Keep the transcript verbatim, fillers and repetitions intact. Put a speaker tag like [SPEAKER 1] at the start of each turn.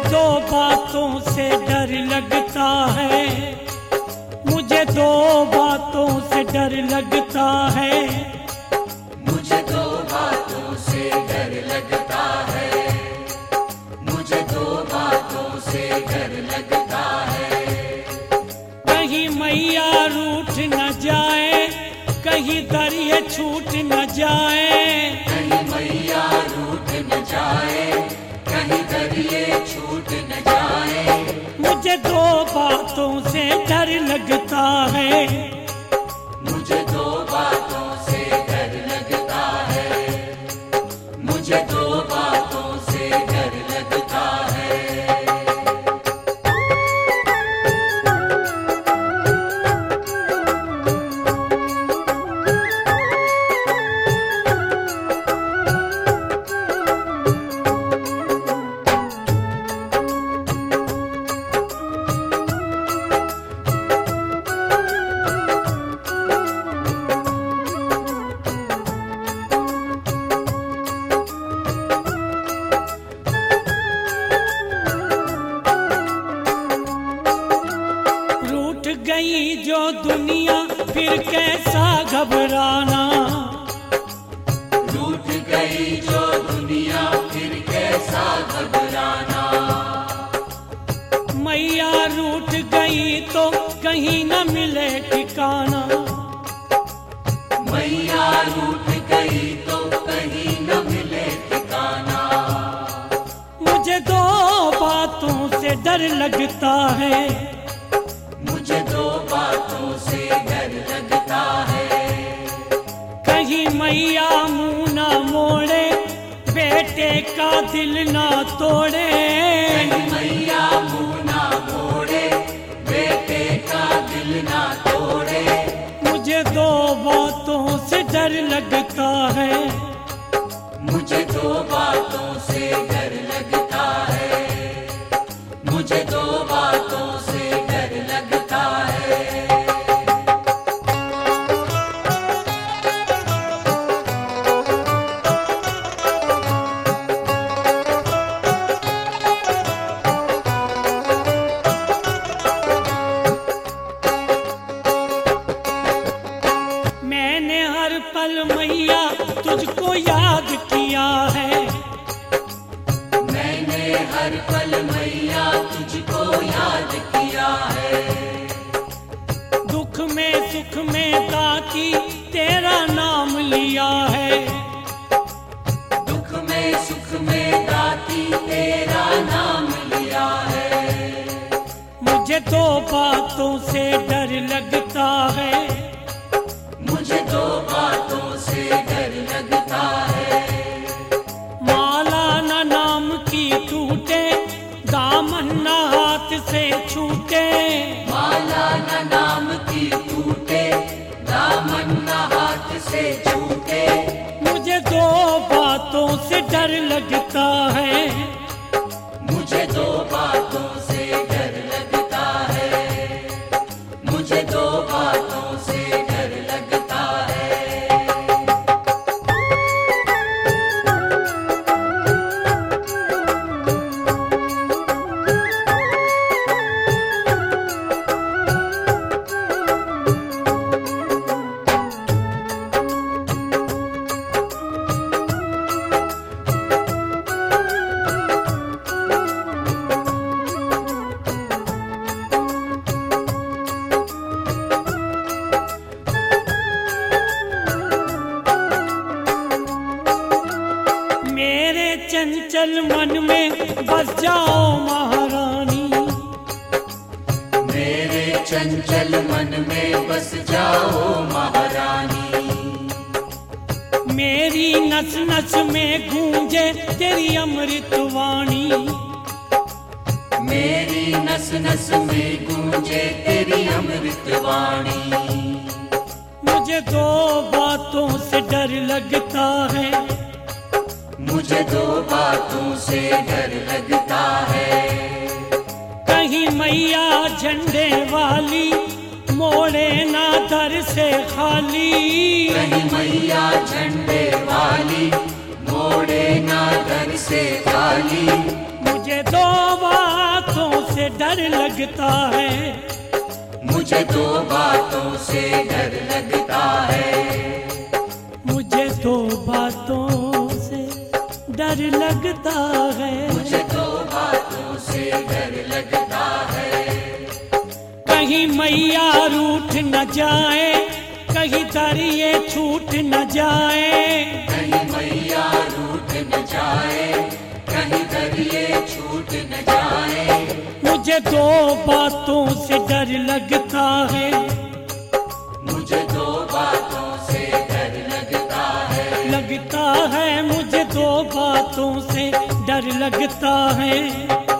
[SPEAKER 1] दो बातों से डर लगता है, मुझे दो बातों से डर लगता है,
[SPEAKER 2] मुझे दो बातों से डर लगता है, मुझे दो बातों से डर लगता है।
[SPEAKER 1] कहीं मैया रूठ न जाए, कहीं दरिया छूट न जाए,
[SPEAKER 2] कहीं मैया रूठ न जाए, कहीं दरिये छूट न जाए।
[SPEAKER 1] मुझे दो बातों से डर लगता है,
[SPEAKER 2] मुझे दो बातों से डर लगता है, मुझे दो बातों से डर लगता है।
[SPEAKER 1] गई जो दुनिया फिर कैसा घबराना,
[SPEAKER 2] रूठ गई जो दुनिया फिर कैसा घबराना।
[SPEAKER 1] मैया रूठ गई तो कहीं न मिले ठिकाना,
[SPEAKER 2] मैया रूठ गई तो कहीं न मिले ठिकाना।
[SPEAKER 1] मुझे दो बातों से डर लगता है,
[SPEAKER 2] मुझे दो बातों से डर लगता है।
[SPEAKER 1] कहीं मैया मुंह ना मोड़े, बेटे का दिल ना तोड़े,
[SPEAKER 2] कहीं मैया मुंह ना मोड़े, बेटे का दिल ना तोड़े।
[SPEAKER 1] मुझे दो बातों से डर लगता है,
[SPEAKER 2] मुझे दो बातों से डर लगता है, मुझे दो बातों से डर लगता है।
[SPEAKER 1] मैंने हर पल मैया तुझको याद किया है,
[SPEAKER 2] मैंने हर पल मैया तुझको याद किया है।
[SPEAKER 1] दुख में सुख में दाती तेरा नाम लिया है,
[SPEAKER 2] दुख में सुख में दाती तेरा नाम लिया है।
[SPEAKER 1] मुझे दो बातों से डर लगता है,
[SPEAKER 2] मुझे दो बातों से डर लगता है।
[SPEAKER 1] माला न नाम की टूटे, दामन न हाथ से छूटे,
[SPEAKER 2] माला न नाम की टूटे, दामन न हाथ से छूटे।
[SPEAKER 1] मुझे दो बातों से डर लगता है,
[SPEAKER 2] मुझे दो बातों से डर लगता है, मुझे दो बातों से डर लगता है।
[SPEAKER 1] मेरे चंचल मन में बस जाओ महारानी,
[SPEAKER 2] मेरे चंचल मन में बस जाओ महारानी।
[SPEAKER 1] मेरी नस नस में गूंजे तेरी अमृत वाणी,
[SPEAKER 2] मेरी नस नस में गूंजे तेरी अमृत वाणी।
[SPEAKER 1] मुझे दो बातों से डर लगता है,
[SPEAKER 2] मुझे दो बातों से डर लगता है।
[SPEAKER 1] कहीं मैया झंडे वाली मोड़े ना दर से खाली,
[SPEAKER 2] कहीं मैया झंडे वाली मोड़े ना दर से खाली।
[SPEAKER 1] मुझे दो बातों से डर लगता है,
[SPEAKER 2] मुझे दो बातों से डर लगता है,
[SPEAKER 1] मुझे दो बातों से डर लगता है,
[SPEAKER 2] मुझे दो बातों से डर लगता है।
[SPEAKER 1] कहीं मैया रूठ न जाए, कहीं दरिए छूट न जाए,
[SPEAKER 2] कहीं मैया रूठ न जाए, कहीं दरिए छूट न जाए।
[SPEAKER 1] मुझे दो बातों से डर लगता है,
[SPEAKER 2] मुझे दो बातों से डर लगता है,
[SPEAKER 1] लगता है मुझे दो बातों से डर लगता है।